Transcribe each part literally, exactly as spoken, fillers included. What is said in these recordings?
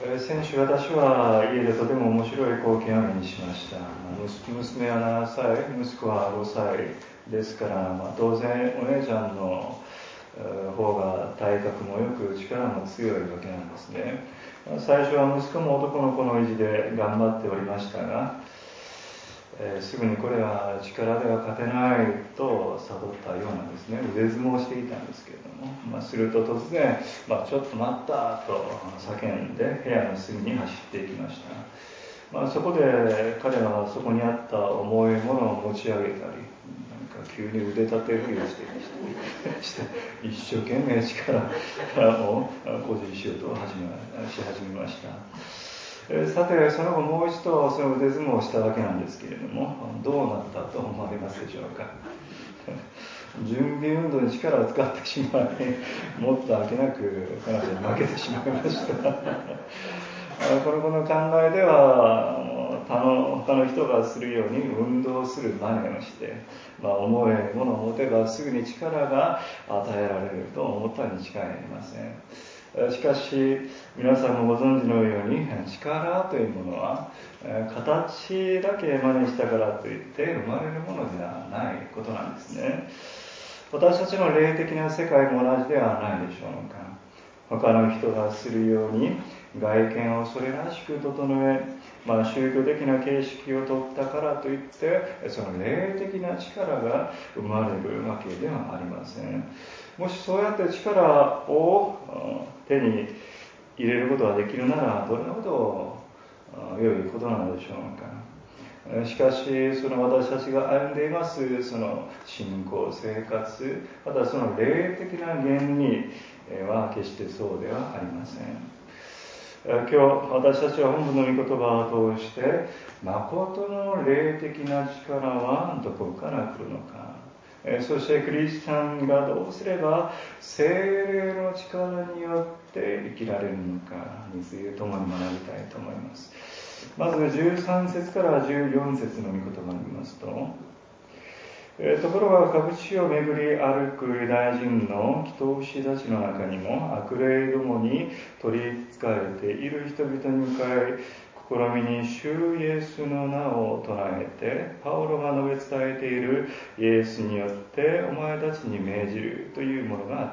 えー、先週私は家でとても面白い光景を目にしました。まあ、娘はななさい、息子はごさいですから、まあ、当然お姉ちゃんの方が体格もよく力も強いわけなんですね。最初は息子も男の子の意地で頑張っておりましたが、えー、すぐにこれは力では勝てないと悟ったようなんですね。腕相撲をしていたんですけれども、まあ、すると突然、まあ、ちょっと待ったと叫んで部屋の隅に走っていきました。まあ、そこで彼はそこにあった重いものを持ち上げたり、なんか急に腕立て振りをしてして一生懸命力を誇示しようと始めし始めました。さて、その後もう一度その腕相撲をしたわけなんですけれども、どうなったと思われますでしょうか。準備運動に力を使ってしまい、もっと明けなく彼女に負けてしまいました。この子の考えでは他の、他の人がするように運動する真似をして、まあ、重いものを持てばすぐに力が与えられると思ったに違いありません。しかし皆さんもご存知のように、力というものは形だけ真似したからといって生まれるものではないことなんですね。私たちの霊的な世界も同じではないでしょうか。他の人がするように外見をそれらしく整え、まあ、宗教的な形式を取ったからといってその霊的な力が生まれるわけではありません。もしそうやって力を手に入れることができるならどれほど良いことなのでしょうか。しかしその私たちが歩んでいますその信仰生活、またその霊的な原理は決してそうではありません。今日私たちは本文の御言葉を通して誠の霊的な力はどこから来るのか、そしてクリスチャンがどうすれば聖霊の力によって生きられるのかについて共に学びたいと思います。まずじゅうさん節からじゅうよん節の御言葉を見ますと、ところが各地を巡り歩くユダヤ人の祈祷師たちの中にも悪霊どもに取り憑かれている人々に向かい試みに主イエスの名を唱えてパウロが述べ伝えているイエスによってお前たちに命じるというものがあった。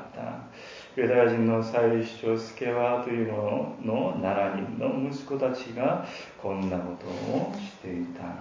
ユダヤ人の祭司長スケワというもののななにんの息子たちがこんなことをしていた。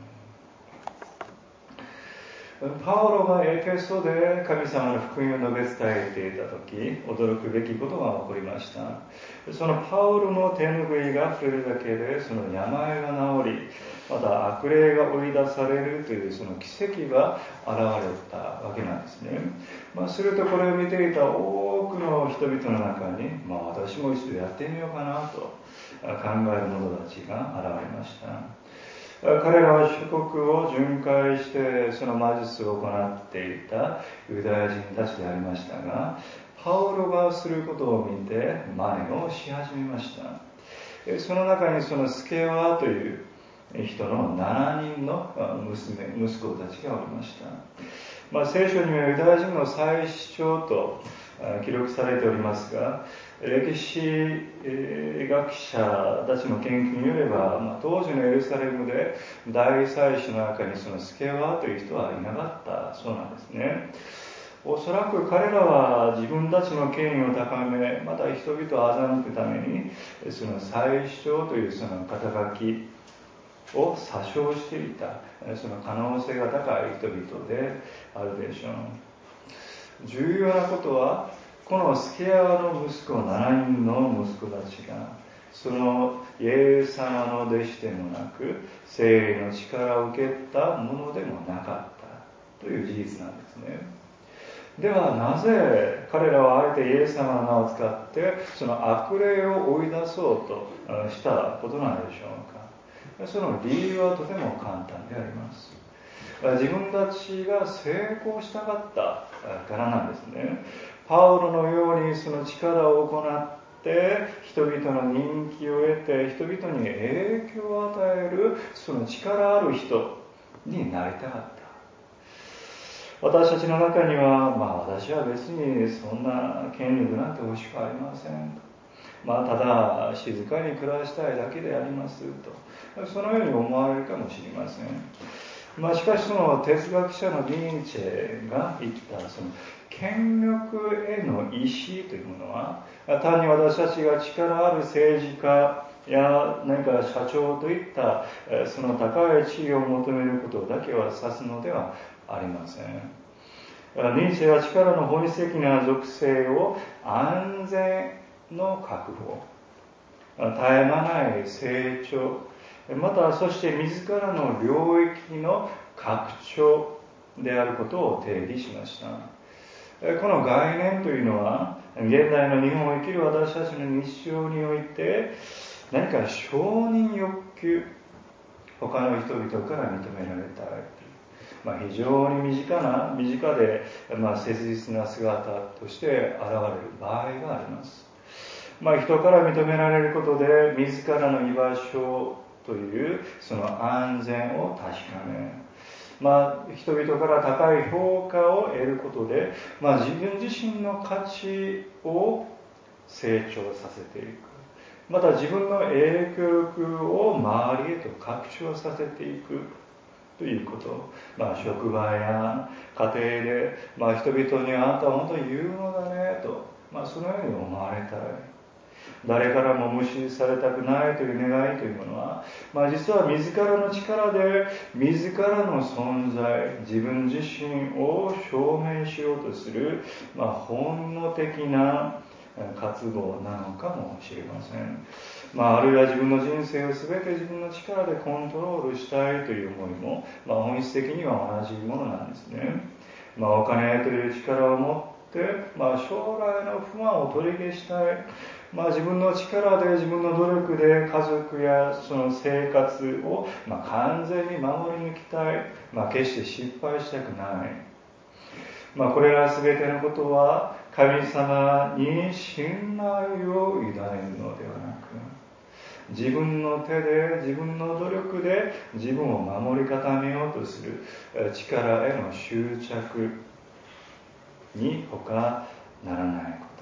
パウロがエペソで神様の福音を述べ伝えていたとき、驚くべきことが起こりました。そのパウロの手拭いが触れるだけで、その病が治り、また悪霊が追い出されるというその奇跡が現れたわけなんですね。まあ、するとこれを見ていた多くの人々の中に、まあ、私も一度やってみようかなと考える者たちが現れました。彼らは諸国を巡回してその魔術を行っていたユダヤ人たちでありましたが、パウロがすることを見て真似をし始めました。その中にそのスケワという人のななにんの娘息子たちがおりました。まあ、聖書にはユダヤ人の祭司長と記録されておりますが、歴史学者たちの研究によれば、まあ、当時のエルサレムで大祭司の中にそのスケワという人はいなかったそうなんですね。おそらく彼らは自分たちの権威を高め、また人々を欺くためにその祭司長というその肩書きを詐称していた、その可能性が高い人々であるでしょう。重要なことは、このスケアの息子ななにんの息子たちがそのイエス様の弟子でもなく聖霊の力を受けたものでもなかったという事実なんですね。ではなぜ彼らはあえてイエス様の名を使ってその悪霊を追い出そうとしたことなのでしょうか。その理由はとても簡単であります。自分たちが成功したかったからなんですね。パウロのようにその力を行って人々の人気を得て人々に影響を与えるその力ある人になりたかった。私たちの中には、まあ私は別にそんな権力なんて欲しくありません。 まあ、ただ静かに暮らしたいだけでありますと、そのように思われるかもしれません。まあ、しかしその哲学者のニーチェが言ったその権力への意志というものは、単に私たちが力ある政治家や何か社長といったその高い地位を求めることだけは指すのではありません。ニーチェは力の本質的な属性を安全の確保、絶え間ない成長、またそして自らの領域の拡張であることを定義しました。この概念というのは現代の日本を生きる私たちの日常において何か承認欲求、他の人々から認められたい、まあ、非常に身近な身近で、まあ、切実な姿として現れる場合があります。まあ、人から認められることで自らの居場所というその安全を確かめ、まあ、人々から高い評価を得ることで、まあ、自分自身の価値を成長させていく、また自分の影響力を周りへと拡張させていくということ、まあ、職場や家庭で、まあ、人々にあなたは本当に有能だねと、まあ、そのように思われたい、誰からも無視されたくないという願いというものは、まあ、実は自らの力で自らの存在、自分自身を証明しようとする、まあ、本能的な渇望なのかもしれません。まあ、あるいは自分の人生を全て自分の力でコントロールしたいという思いも、まあ、本質的には同じものなんですね。まあ、お金という力を持って、まあ、将来の不安を取り消したい、まあ、自分の力で自分の努力で家族やその生活を、まあ、完全に守り抜きたい、まあ、決して失敗したくない、まあ、これら全てのことは神様に信頼を委ねるのではなく、自分の手で自分の努力で自分を守り固めようとする力への執着に他ならないこと。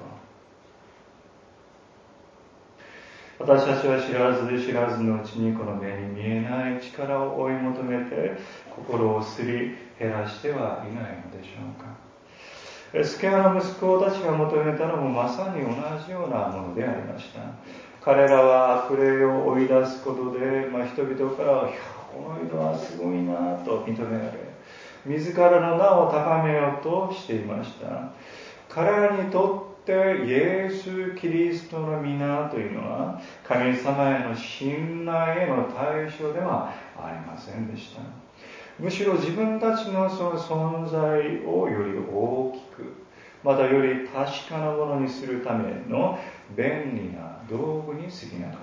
私たちは知らず知らずのうちにこの目に見えない力を追い求めて心をすり減らしてはいないのでしょうか。スケアの息子たちが求めたのもまさに同じようなものでありました。彼らは悪霊を追い出すことで、まあ、人々からはこの人はすごいなと認められ、自らの名を高めようとしていました。彼らにとってイエス・キリストの皆というのは神様への信頼への対象ではありませんでした。むしろ自分たちのその存在をより大きく、またより確かなものにするための便利な道具に過ぎなかった。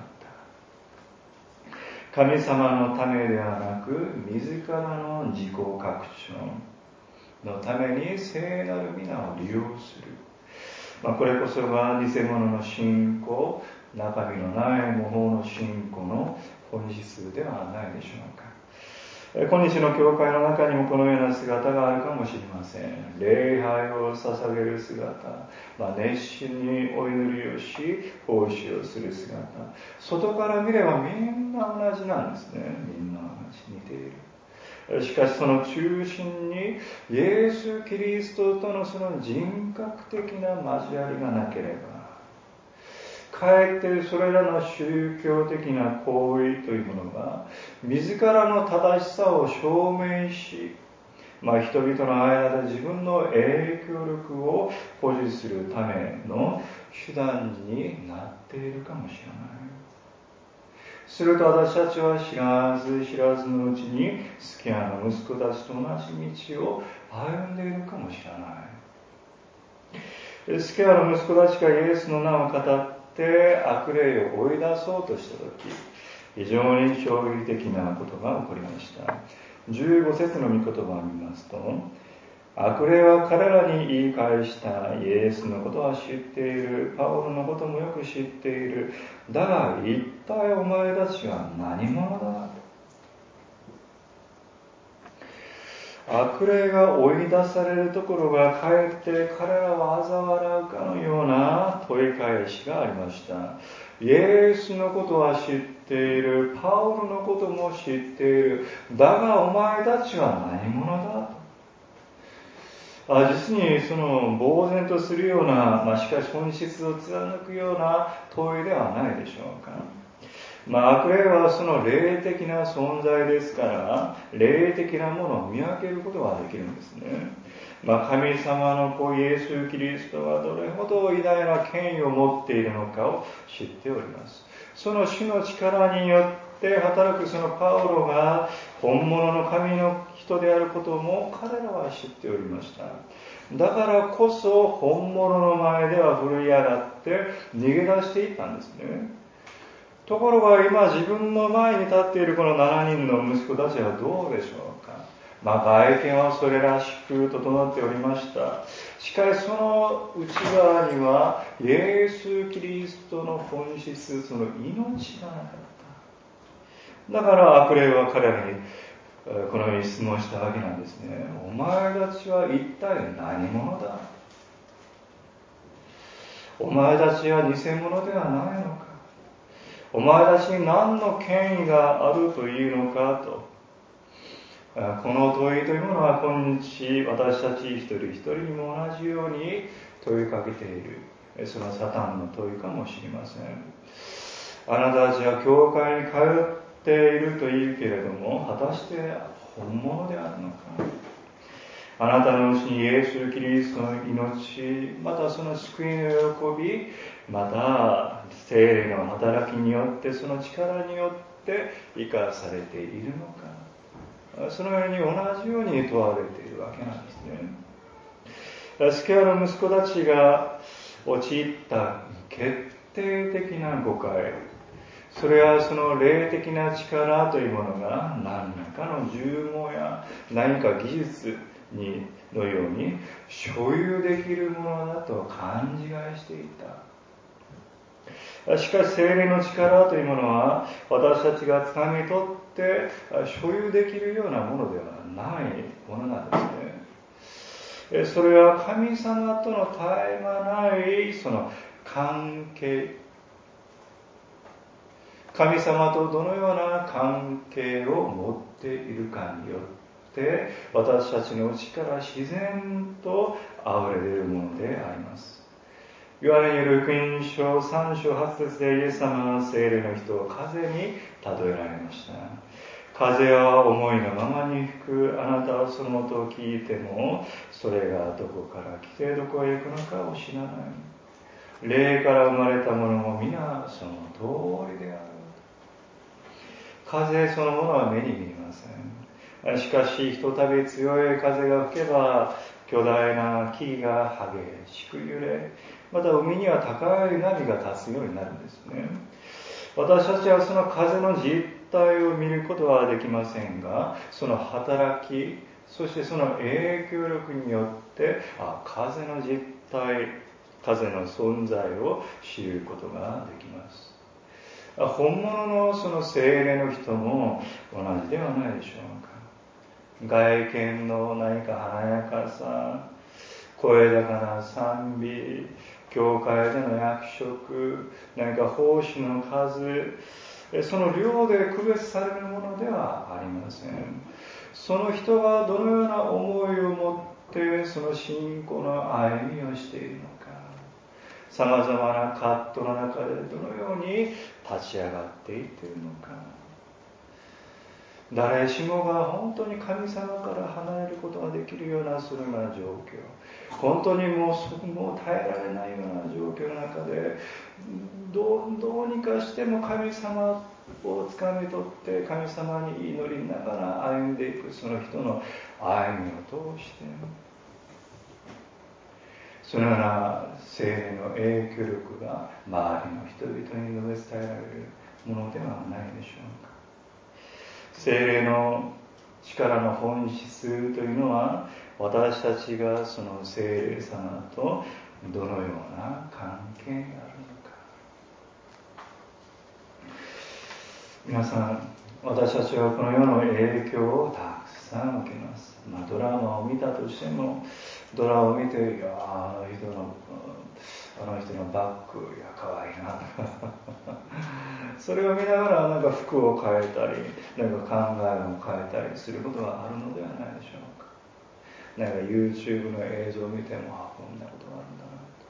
神様のためではなく、自らの自己拡張のために聖なる皆を利用する。まあ、これこそが偽物の信仰、中身のない模倣の信仰の本質ではないでしょうか。今日の教会の中にもこのような姿があるかもしれません。礼拝を捧げる姿、まあ、熱心にお祈りをし奉仕をする姿、外から見ればみんな同じなんですね。みんな同じ、似ている。しかしその中心にイエス・キリストとのその人格的な交わりがなければ、かえってそれらの宗教的な行為というものが自らの正しさを証明し、まあ、人々の間で自分の影響力を保持するための手段になっているかもしれない。すると私たちは知らず知らずのうちにスキアの息子たちと同じ道を歩んでいるかもしれない。スキアの息子たちがイエスの名を語って悪霊を追い出そうとしたとき、非常に衝撃的なことが起こりました。じゅうご節の御言葉を見ますと、悪霊は彼らに言い返した。イエスのことは知っている。パウロのこともよく知っている。だが一体お前たちは何者だ。 悪霊が追い出されるところがかえって彼らを嘲笑うかのような問い返しがありました。イエスのことは知っている、パウロのことも知っている、だがお前たちは何者だと。あ実にその呆然とするような、まあ、しかし本質を貫くような問いではないでしょうか。まあ、悪霊はその霊的な存在ですから、霊的なものを見分けることができるんですね。まあ、神様の子イエス・キリストがどれほど偉大な権威を持っているのかを知っております。その主の力によって働くそのパウロが本物の神の人であることも彼らは知っておりました。だからこそ本物の前では振るい上がって逃げ出していったんですね。ところが今自分の前に立っているこのしちにんの息子たちはどうでしょうか。まあ外見はそれらしく整っておりました。しかしその内側にはイエス・キリストの本質、その命がなかった。だから悪霊は彼らにこのように質問したわけなんですね。お前たちは一体何者だ。お前たちは偽物ではないのか。お前たちに何の権威があるというのかと。この問いというものは今日私たち一人一人にも同じように問いかけている、そのサタンの問いかもしれません。あなたたちは教会に通っているというけれども、果たして本物であるのか。あなたのうちにイエス・キリストの命、またその救いの喜び、また聖霊の働きによってその力によって生かされているのか。そのように同じように問われているわけなんですね。スケアの息子たちが陥った決定的な誤解、それはその霊的な力というものが何らかの呪文や何か技術にのように所有できるものだと勘違いしていた。しかし聖霊の力というものは私たちが掴み取って所有できるようなものではないものなんですね。それは神様との絶え間ないその関係、神様とどのような関係を持っているかによって私たちのうちから自然と溢れ出るものであります。ヨハネによる福音書さん章はち節でイエス様は聖霊の人を風に例えられました。風は思いのままに吹く。あなたはその音を聞いてもそれがどこから来てどこへ行くのかを知らない。霊から生まれたものも皆その通りである。風そのものは目に見えません。しかしひとたび強い風が吹けば巨大な木々が激しく揺れ、また海には高い波が立つようになるんですね。私たちはその風の実態を見ることはできませんが、その働き、そしてその影響力によってあ風の実態、風の存在を知ることができます。本物のその聖霊の人も同じではないでしょうか。外見の何か華やかさ、声高な賛美、教会での役職、何か奉仕の数、その量で区別されるものではありません。その人がどのような思いを持ってその信仰の歩みをしているのか、さまざまな葛藤の中でどのように立ち上がっていっているのか。誰しもが本当に神様から離れることができるようなそのような状況、本当にもうもう耐えられないような状況の中でどう、どうにかしても神様をつかみ取って神様に祈りながら歩んでいくその人の歩みを通して、そのような聖霊の影響力が周りの人々に述べ伝えられるものではないでしょうか。聖霊の力の本質というのは、私たちがその聖霊様とどのような関係にあるのか。皆さん、私たちはこの世の影響をたくさん受けます。まあ、ドラマを見たとしても、ドラマを見て、いやあの人のあの人のバッグ、いや可愛いなそれを見ながらなんか服を変えたり、なんか考えを変えたりすることがあるのではないでしょうか。なんか YouTube の映像を見ても、あこんなことがあるんだ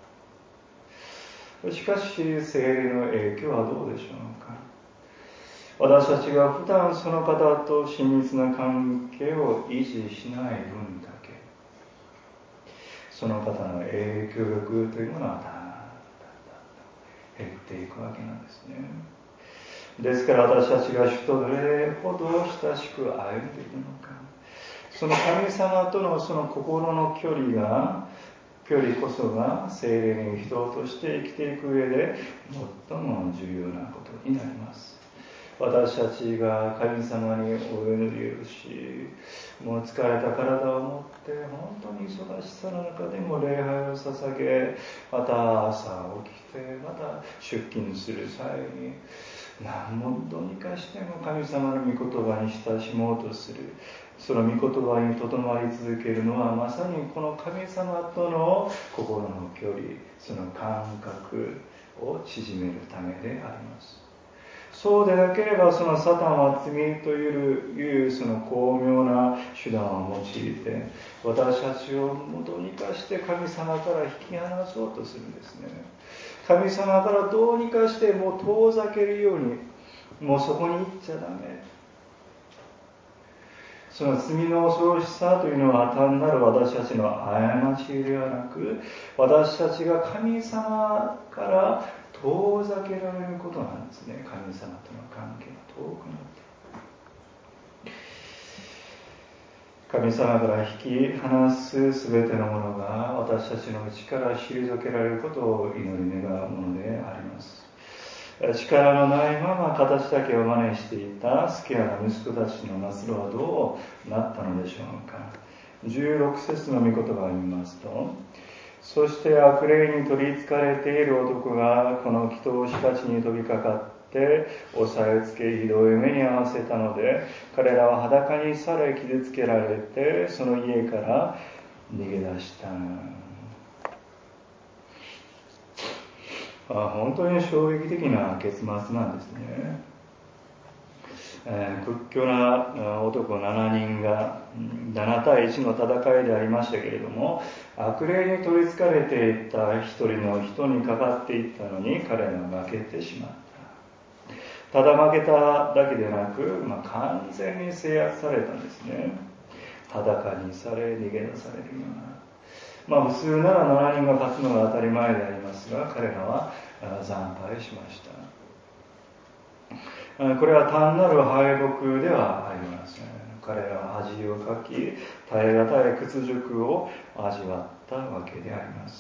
なと。しかし聖霊の影響はどうでしょうか。私たちが普段その方と親密な関係を維持しない分だけ、その方の影響力というものはだんだんだんだん減っていくわけなんですね。ですから私たちが主とどれほど親しく歩んでいるのか、その神様とのその心の距離が距離こそが聖霊に人として生きていく上で最も重要なことになります。私たちが神様にお祈りをし、もう疲れた体を持って本当に忙しさの中でも礼拝を捧げ、また朝起きてまた出勤する際に何もどうにかしても神様の御言葉に親しもうとする、その御言葉にとどまり続けるのはまさにこの神様との心の距離、その感覚を縮めるためであります。そうでなければそのサタンは罪というその巧妙な手段を用いて私たちをどうにかして神様から引き離そうとするんですね。神様からどうにかしてもう遠ざけるように、もうそこに行っちゃダメ。その罪の恐ろしさというのは単なる私たちの過ちではなく、私たちが神様から遠ざけられることなんですね。神様との関係が遠くなって、神様から引き離すすべてのものが私たちの内から退けられることを祈り願うものであります。力のないまま形だけを真似していたスケアの息子たちの末路はどうなったのでしょうか。じゅうろく節の御言葉を見ますと、そして悪霊に取りつかれている男がこの祈祷師たちに飛びかかって押さえつけひどい目に遭わせたので、彼らは裸にされ傷つけられてその家から逃げ出した。あ本当に衝撃的な結末なんですね。えー、屈強な男ななにんがななたいいちの戦いでありましたけれども、悪霊に取りつかれていた一人の人にかかっていったのに彼らが負けてしまった。ただ負けただけでなく、まあ、完全に制圧されたんですね。裸にされ逃げ出されるような、まあ、普通ならななにんが勝つのが当たり前でありますが、彼らは惨敗しました。これは単なる敗北ではありません。彼らは恥をかき、耐え難い屈辱を味わったわけであります。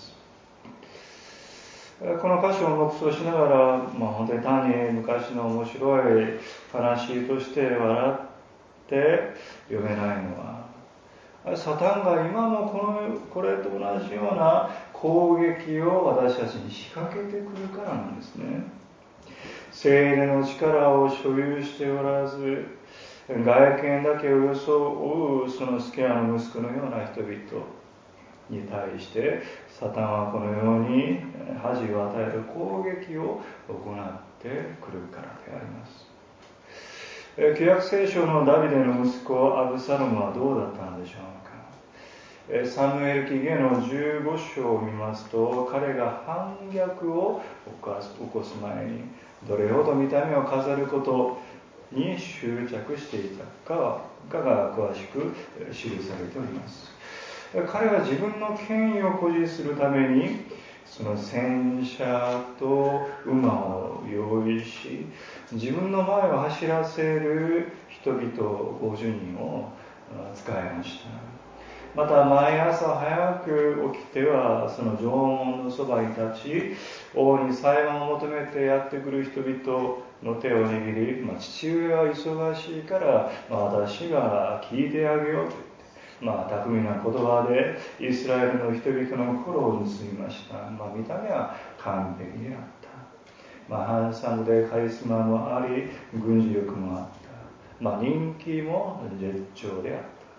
この箇所を黙想しながら、まあ、本当に単に昔の面白い話として笑って読めないのは、サタンが今もこのこれと同じような攻撃を私たちに仕掛けてくるからなんですね。聖霊の力を所有しておらず、外見だけを装うそのスケアの息子のような人々に対してサタンはこのように恥を与える攻撃を行ってくるからであります。旧約聖書のダビデの息子アブサロムはどうだったのでしょうか。サムエル記下のじゅうご章を見ますと、彼が反逆を起こす前にどれほど見た目を飾ることに執着していたかが詳しく記されております。彼は自分の権威を誇示するためにその戦車と馬を用意し、自分の前を走らせる人々ごじゅうにんを使いました。また毎朝早く起きてはその城門のそばに立ち、王に裁判を求めてやってくる人々の手を握り、まあ、父上は忙しいから、まあ、私が聞いてあげようと言って、まあ、巧みな言葉でイスラエルの人々の心を盗みました。まあ、見た目は完璧であった。まあ、ハンサムでカリスマもあり、軍事力もあった。まあ、人気も絶頂であった。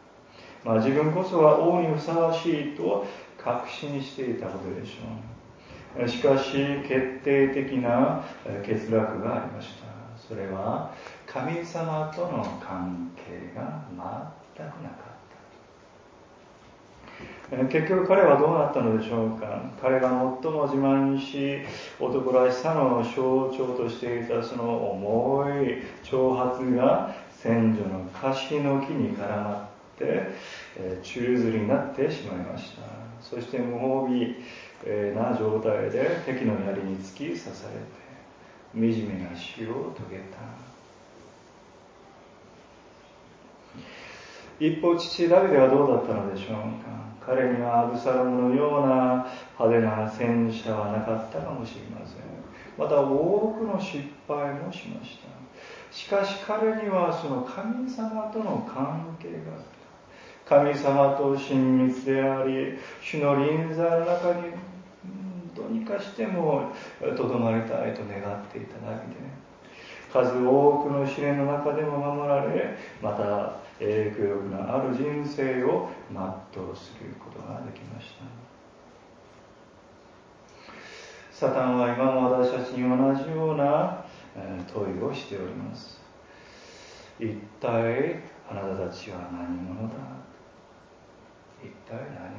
まあ、自分こそは王にふさわしいと確信していたことでしょう。しかし決定的な欠落がありました。それは神様との関係が全くなかった。結局彼はどうなったのでしょうか。彼が最も自慢し男らしさの象徴としていたその重い挑発が先祖の樫の木に絡まって宙づりになってしまいました。そして無防備な状態で敵の槍に突き刺されて惨めな死を遂げた。一方、父ダビデはどうだったのでしょうか。彼にはアブサロムのような派手な戦車はなかったかもしれません。また多くの失敗もしました。しかし彼にはその神様との関係があった。神様と親密であり、主の臨在の中にどうにかしてもとどまりたいと願っていただけで、数多くの試練の中でも守られ、また影響力のある人生を全うすることができました。サタンは今も私たちに同じような問いをしております。一体あなたたちは何者だ。一体何者だ。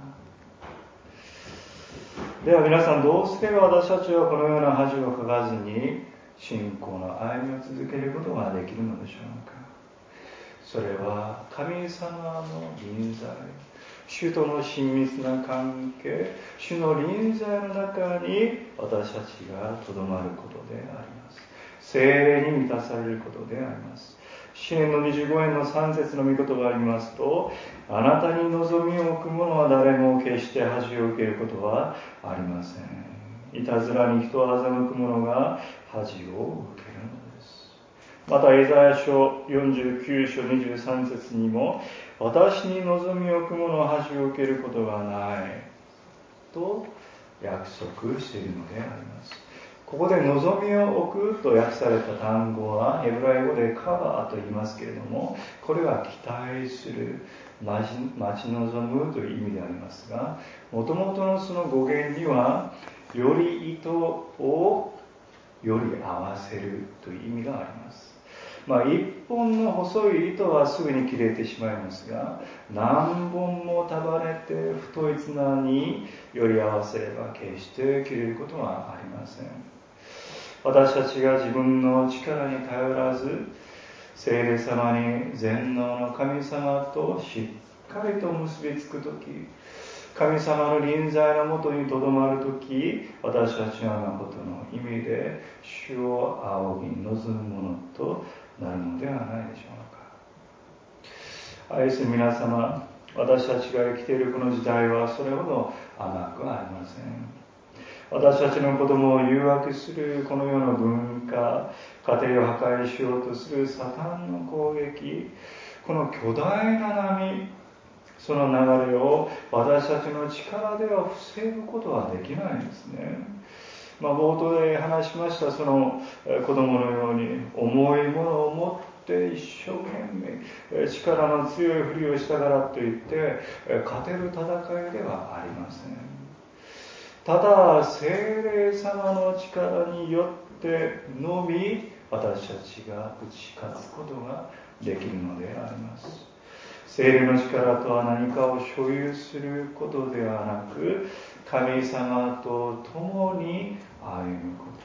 では皆さん、どうすれば私たちはこのような恥をかかずに信仰の歩みを続けることができるのでしょうか。それは神様の臨在、主との親密な関係、主の臨在の中に私たちがとどまることであります。聖霊に満たされることであります。詩篇のにじゅうご編のさん節の御言葉がありますと、あなたに望みを置く者は誰も決して恥を受けることはありません。いたずらに人を欺く者が恥を受けるのです。またイザヤ書よんじゅうきゅう章にじゅうさん節にも、私に望みを置く者は恥を受けることがないと約束しているのであります。ここで望みを置くと訳された単語はヘブライ語でカバーと言いますけれども、これは期待する、待ち望むという意味でありますが、もともとのその語源にはより糸をより合わせるという意味があります。まあ、一本の細い糸はすぐに切れてしまいますが、何本も束ねて太い綱により合わせれば決して切れることはありません。私たちが自分の力に頼らず、聖霊様に全能の神様としっかりと結びつくとき、神様の臨在のもとにとどまるとき、私たちは誠の意味で主を仰ぎ望むものとなるのではないでしょうか。愛する皆様、私たちが生きているこの時代はそれほど甘くありません。私たちの子供を誘惑するこの世の文化、家庭を破壊しようとするサタンの攻撃、この巨大な波、その流れを私たちの力では防ぐことはできないんですね。まあ、冒頭で話しましたその子供のように重いものを持って一生懸命力の強いふりをしたからといって勝てる戦いではありません。ただ聖霊様の力によってのみ私たちが打ち勝つことができるのであります。聖霊の力とは何かを所有することではなく、神様と共に歩むこと。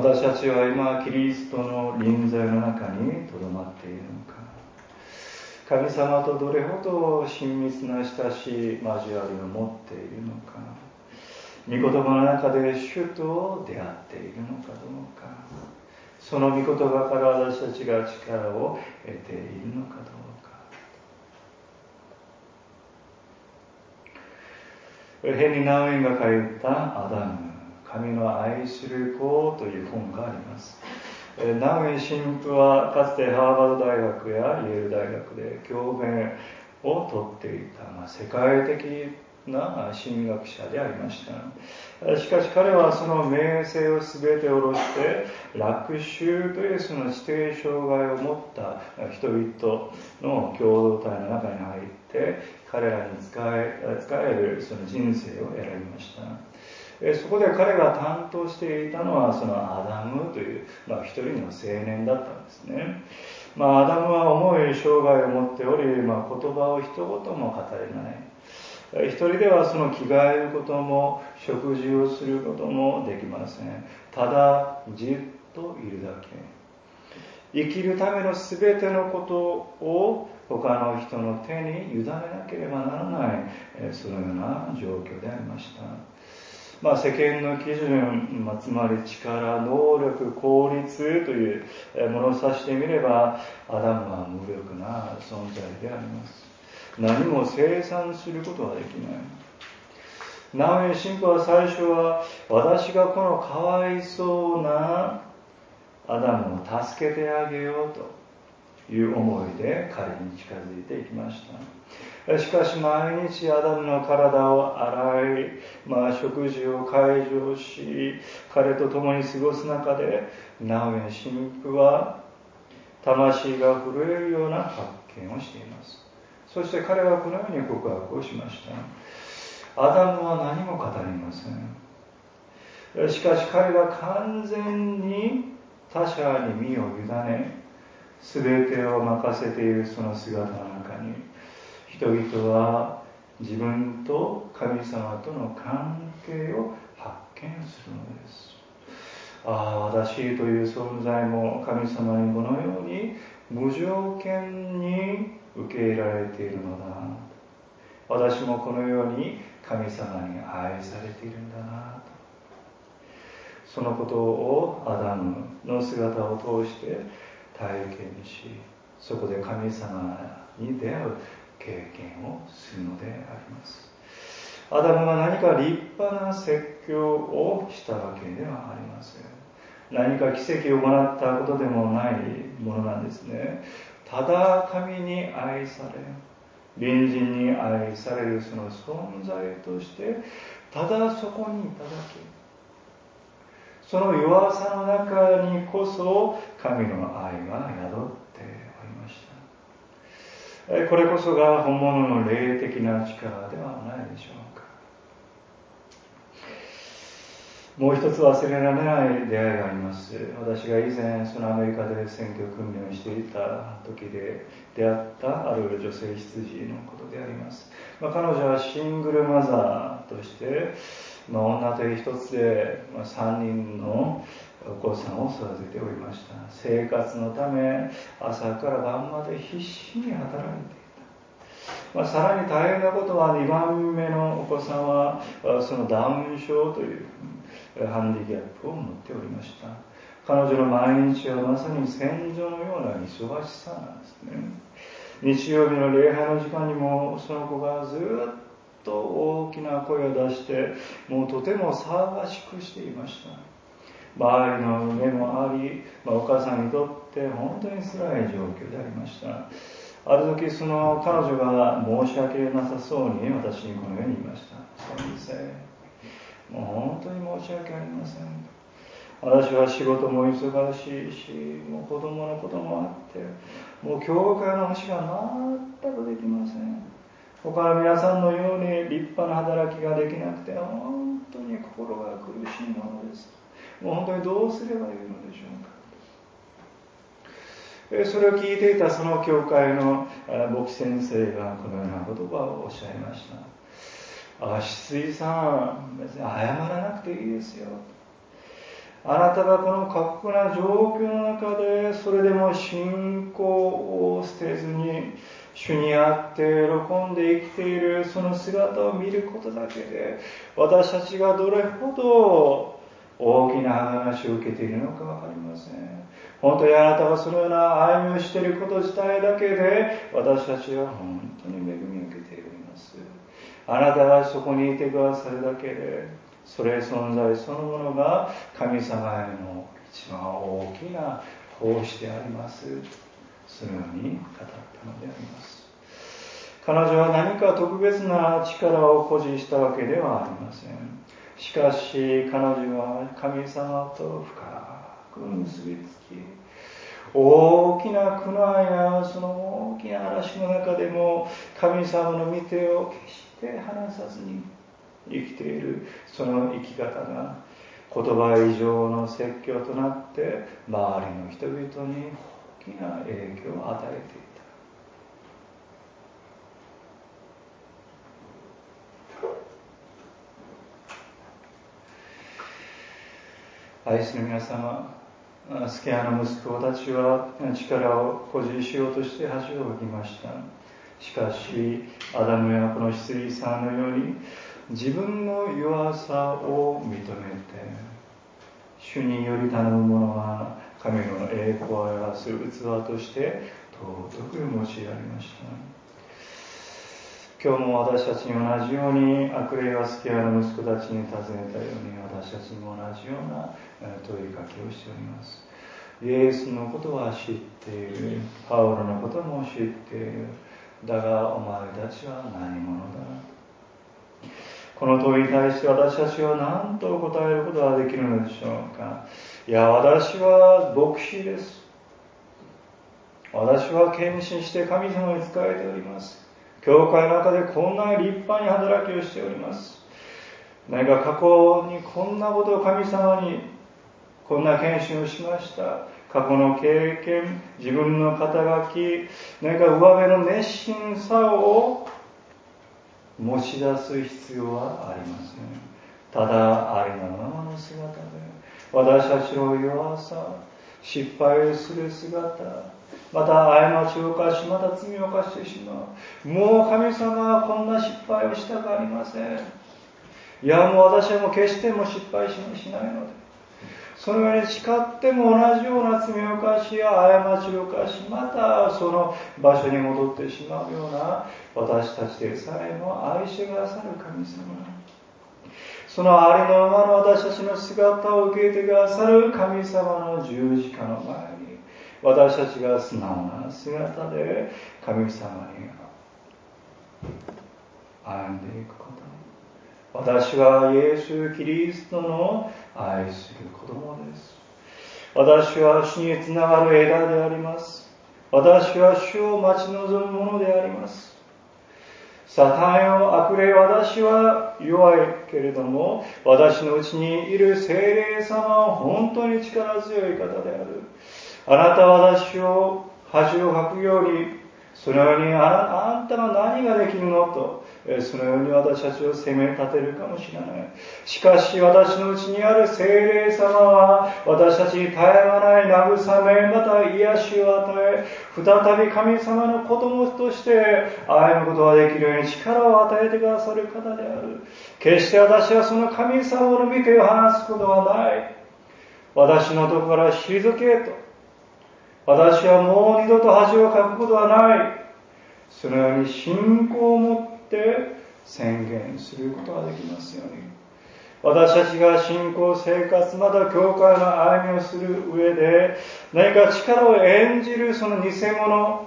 私たちは今キリストの臨在の中にとどまっているのか、神様とどれほど親密な親しい交わりを持っているのか、御言葉の中で主と出会っているのかどうか、その御言葉から私たちが力を得ているのかどうか。ヘンリー・ナウエンが書いたアダム、神の愛する子という本があります。ナウエン神父はかつてハーバード大学やイェール大学で教鞭をとっていた、まあ、世界的な神学者でありました。しかし彼はその名声をすべて下ろして楽衆というその指定障害を持った人々の共同体の中に入って彼らに使え、使えるその人生を選びました。そこで彼が担当していたのはそのアダムという、まあ、一人の青年だったんですね。まあ、アダムは重い障害を持っており、まあ、言葉を一言も語れない。一人ではその着替えることも食事をすることもできません。ただじっといるだけ。生きるためのすべてのことを他の人の手に委ねなければならない、そのような状況でありました。まあ、世間の基準、まあ、つまり力、能力、効率というものを指してみれば、アダムは無力な存在であります。何も生産することはできない。なおに神父は最初は、私がこのかわいそうなアダムを助けてあげようという思いで彼に近づいていきました。しかし毎日アダムの体を洗い、まあ、食事を介助し、彼と共に過ごす中で、ナオミ神父は魂が震えるような発見をしています。そして彼はこのように告白をしました。アダムは何も語りません。しかし彼が完全に他者に身を委ね、すべてを任せているその姿の中に、人々は自分と神様との関係を発見するのです。ああ、私という存在も神様にこのように無条件に受け入れられているのだな。私もこのように神様に愛されているんだなと。そのことをアダムの姿を通して体験し、そこで神様に出会う経験をするのであります。アダムは何か立派な説教をしたわけではありません。何か奇跡を行ったことでもないものなんですね。ただ神に愛され、隣人に愛されるその存在として、ただそこにいただけ。その弱さの中にこそ神の愛が宿っておりました。これこそが本物の霊的な力ではないでしょうか。もう一つ忘れられない出会いがあります。私が以前そのアメリカで選挙訓練をしていた時で出会ったある女性羊のことであります。まあ、彼女はシングルマザーとして、まあ、女手一つでさんにんのお子さんを育てておりました。生活のため朝から晩まで必死に働いていた。まあ、さらに大変なことはにばんめのお子さんはそのダウン症というハンディキャップを持っておりました。彼女の毎日はまさに戦場のような忙しさなんですね。日曜日の礼拝の時間にもその子がずっと大きな声を出してもうとても騒がしくしていました。周りの目もあり、まあ、お母さんにとって本当に辛い状況でありました。ある時その彼女が申し訳なさそうに私にこのように言いました。先生、もう本当に申し訳ありません。私は仕事も忙しいし、もう子供のこともあって、もう教会の足が全くできません。他の皆さんのように立派な働きができなくて、本当に心が苦しいものです。もう本当にどうすればいいのでしょうか。それを聞いていたその教会の牧師先生がこのような言葉をおっしゃいました。あ、羊さん、別に謝らなくていいですよ。あなたがこの過酷な状況の中でそれでも信仰を捨てずに主にあって喜んで生きているその姿を見ることだけで私たちがどれほど大きな話を受けているのかわかりません。本当にあなたがそのような歩みをしていること自体だけで私たちは本当に恵みを受けております。あなたがそこにいてくださるだけでそれ存在そのものが神様への一番大きな奉仕であります。そのように語ったのであります。 彼女は何か特別な力を誇示したわけではありません。しかし彼女は神様と深く結びつき、大きな苦難やその大きな嵐の中でも神様の御手を決して離さずに生きている、その生き方が言葉以上の説教となって周りの人々に大きな影響を与えていた。愛する皆様、スケアの息子たちは力を誇示しようとして恥をかきました。しかしアダムやこの羊さんのように自分の弱さを認めて、主により頼む者は神の栄光を表す器として尊く用いられました。今日も私たちに同じように悪霊はスケアの息子たちに尋ねたように、私たちにも同じような問いかけをしております。イエスのことは知っている、パウロのことも知っている、だがお前たちは何者だ。この問いに対して私たちは何と答えることができるのでしょうか。いや、私は牧師です。私は献身して神様に仕えております。教会の中でこんな立派に働きをしております。何か過去にこんなことを神様にこんな献身をしました。過去の経験、自分の肩書き、何か上辺の熱心さを持ち出す必要はありません。ただありのままの姿で、私たちの弱さ、失敗をする姿、また過ちを犯し、また罪を犯してしまう。もう神様はこんな失敗をしたくありません。いや、もう私はもう決しても失敗しないので、そのように誓っても同じような罪を犯しや過ちを犯し、またその場所に戻ってしまうような私たちでさえも愛してくださる神様、そのありのままの私たちの姿を受けてくださる神様の十字架の前に、私たちが素直な姿で神様に歩んでいくこと。私はイエス・キリストの愛する子供です。私は主につながる枝であります。私は主を待ち望むものであります。サタンよ、悪霊、私は弱いけれども、私のうちにいる聖霊様は本当に力強い方である。あなたは私を恥をかくように、そのようにあな、あんたが何ができるのと、そのように私たちを責め立てるかもしれない。しかし私のうちにある聖霊様は私たちに絶え間ない慰め、また癒しを与え、再び神様の子供として歩むことができるように力を与えてくださる方である。決して私はその神様の御手を離すことはない。私のところから退けと。私はもう二度と恥をかくことはない。そのように信仰を持って宣言することができますように。私たちが信仰生活、また教会の歩みをする上で、何か力を演じるその偽物、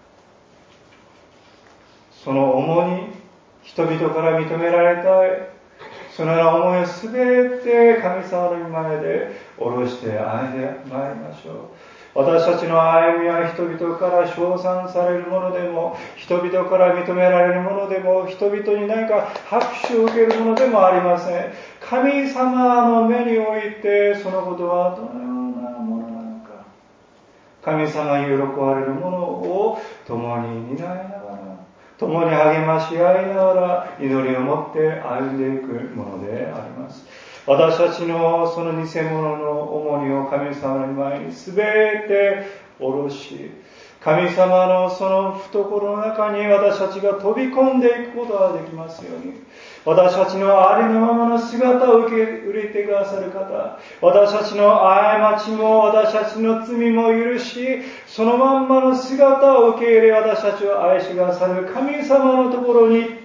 その重に人々から認められたい、そのような思いをすべて神様の前で下ろして歩んでまいりましょう。私たちの歩みは人々から称賛されるものでも、人々から認められるものでも、人々に何か拍手を受けるものでもありません。神様の目においてそのことはどのようなものなのか、神様に喜ばれるものを共に担いながら、共に励まし合いながら祈りを持って歩んでいくものであります。私たちのその偽物の重荷を神様の前に全て下ろし、神様のその懐の中に私たちが飛び込んでいくことができますように、私たちのありのままの姿を受け入れてくださる方、私たちの過ちも私たちの罪も許し、そのまんまの姿を受け入れ、私たちを愛してくださる神様のところに行って、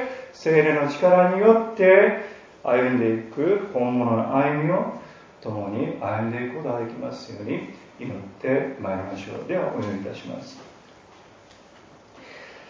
聖霊の力によって歩んでいく本物の歩みを共に歩んでいくことができますように祈ってまいりましょう。ではお祈りいたします。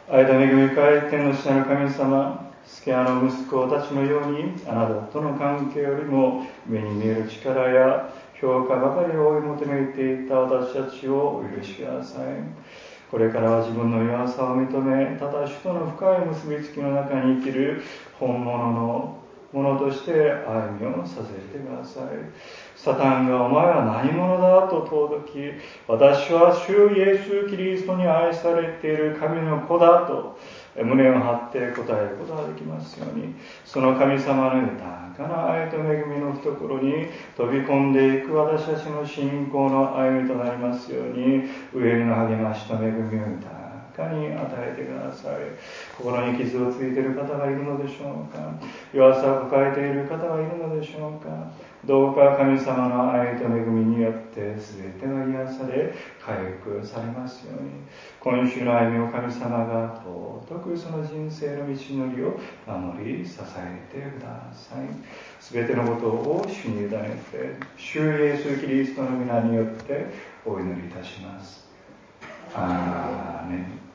愛と恵み深い天の父なる神様、スケアの息子たちのようにあなたとの関係よりも目に見える力や評価ばかりを追い求めていた私たちをお許しください。これからは自分の弱さを認め、ただ主との深い結びつきの中に生きる本物のものとして歩みをさせてください。サタンがお前は何者だと問うとき、私は主イエス・キリストに愛されている神の子だと胸を張って答えることができますように、その神様の豊かな愛と恵みの懐に飛び込んでいく私たちの信仰の歩みとなりますように、上への励ましと恵みを豊かに与えてください。心に傷をついている方がいるのでしょうか。弱さを抱えている方がいるのでしょうか。どうか神様の愛と恵みによって全てが癒され回復されますように、今週の歩みを神様が尊くその人生の道のりを守り支えてください。すべてのことを主に委ねて、主イエスキリストの皆によってお祈りいたします。アーメン。